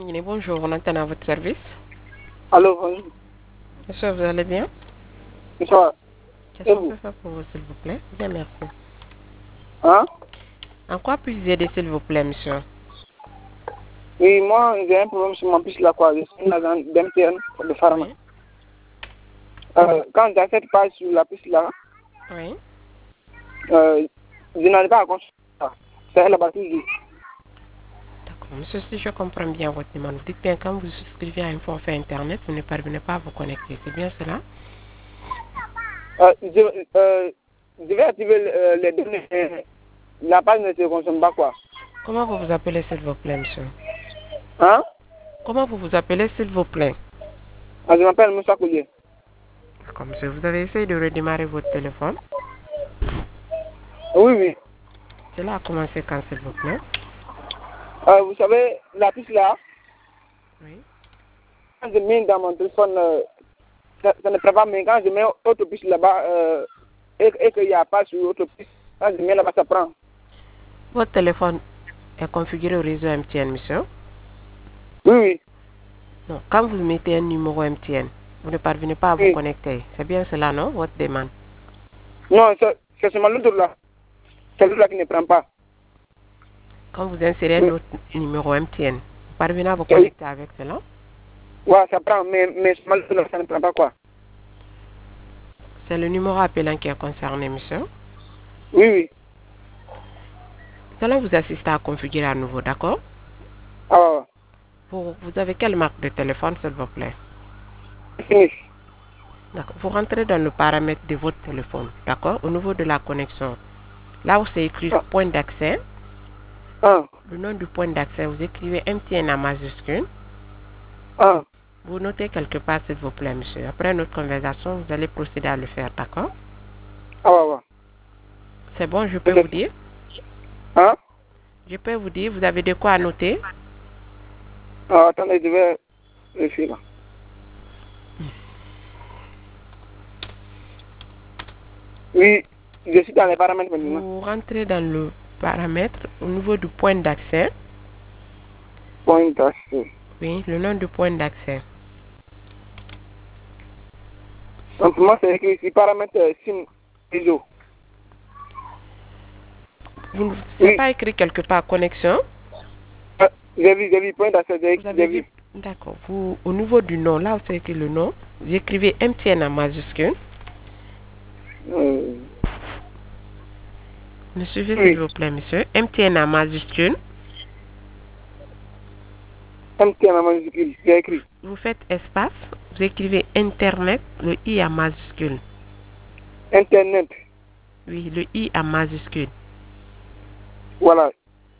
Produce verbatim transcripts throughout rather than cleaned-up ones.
Oui, bonjour, on entend à votre service. Allô, bonjour. Monsieur, vous allez bien? Bonsoir. Qu'est-ce qu'on peut faire pour vous, s'il vous plaît? Bien, merci. Hein? En quoi puis-je aider, s'il vous plaît, monsieur? Oui, moi, j'ai un problème sur ma puce là, quoi. Je suis dans d'M T N, de Pharma. Oui. Euh, quand j'achète pas sur la puce là, Oui. euh, je n'arrive pas à construire ça. C'est la batterie. D'accord. Monsieur, si je comprends bien votre demande, vous dites bien quand vous souscrivez à un forfait Internet, vous ne parvenez pas à vous connecter. C'est bien cela? Euh, je, euh, je vais activer euh, les données. euh, La page ne se consomme pas, quoi. Comment vous vous appelez, s'il vous plaît, monsieur? Hein? Comment vous vous appelez, s'il vous plaît? Ah, je m'appelle Moussa Koulier. D'accord, monsieur. Vous avez essayé de redémarrer votre téléphone? Oui, oui. Cela a commencé quand, s'il vous plaît? Euh, vous savez, la puce là, Oui. quand je mets dans mon téléphone, euh, ça, ça ne prend pas, mais quand je mets autre puce là-bas, euh, et, et qu'il n'y a pas sur autre puce, quand je mets là-bas, ça prend. Votre téléphone est configuré au réseau M T N, monsieur? Oui, oui. Non. Quand vous mettez un numéro M T N, vous ne parvenez pas à vous Oui. connecter. C'est bien cela, non? Votre demande. Non, c'est c'est seulement l'autre là. C'est l'autre là qui ne prend pas. Quand vous insérez un Oui. autre numéro M T N, vous parvenez à vous Oui. connecter avec cela? Ouais, ça prend, mais, mais seulement l'autre là, ça ne prend pas quoi. C'est le numéro appelant qui est concerné, monsieur. Oui, oui. Nous allons vous assister à configurer à nouveau, d'accord? Ah, ouais, ouais. Vous, vous avez quelle marque de téléphone, s'il vous plaît? Fini. D'accord. Vous rentrez dans le paramètre de votre téléphone, d'accord? Au niveau de la connexion. Là où c'est écrit Ah, point d'accès, ah, le nom du point d'accès, vous écrivez M T N en majuscule. ah. Vous notez quelque part, s'il vous plaît, monsieur. Après notre conversation, vous allez procéder à le faire, d'accord? Ah, ouais, ouais. C'est bon, je peux vous Peut-être. dire? Hein? Je peux vous dire, vous avez de quoi noter? Ah, attendez, je vais vérifier là. Oui, je suis dans les paramètres maintenant. Vous rentrez dans le paramètre au niveau du point d'accès. Point d'accès. Oui, le nom du point d'accès. Donc, moi, c'est écrit ici paramètres euh, SIM réseau. Vous c'est Oui. pas écrit quelque part connexion. Ah, j'ai vu, j'ai vu, point d'accès, j'ai Vous avez j'ai vu, vu. d'accord. Vous au niveau du nom, là où c'est écrit le nom, vous écrivez M T N en majuscule. Euh, Me suivez s'il oui. vous plaît, monsieur. M T N en majuscule. M T N en majuscule, j'ai écrit. Vous faites espace. Vous écrivez Internet, le I en majuscule. Internet. Oui, le I en majuscule. Voilà.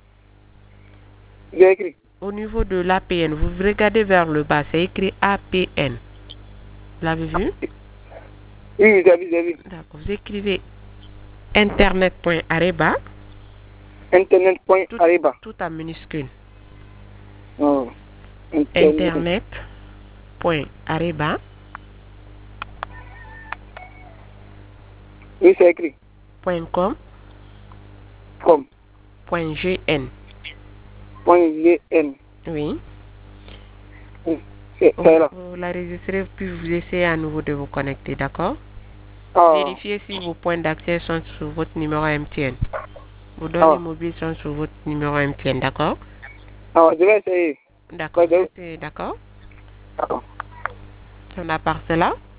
J'ai écrit. Au niveau de l'A P N, vous regardez vers le bas, c'est écrit A P N. Vous l'avez vu? Oui, oui, j'ai vu, j'ai vu. D'accord. Vous écrivez internet.areba. Internet point Tout, Ariba. tout en minuscule. Oh. Internet. Internet.areba. Oui, c'est écrit. .com. Comme. .gn. Point G N. Oui. Oui, c'est Vous, là. vous l'enregistrez puis vous essayez à nouveau de vous connecter, d'accord? Ah. Vérifiez si vos points d'accès sont sur votre numéro M T N. Vos données Ah. mobiles sont sur votre numéro M T N, d'accord? Ah, je vais essayer. D'accord. Ouais, je- C'était d'accord? D'accord. On a part cela.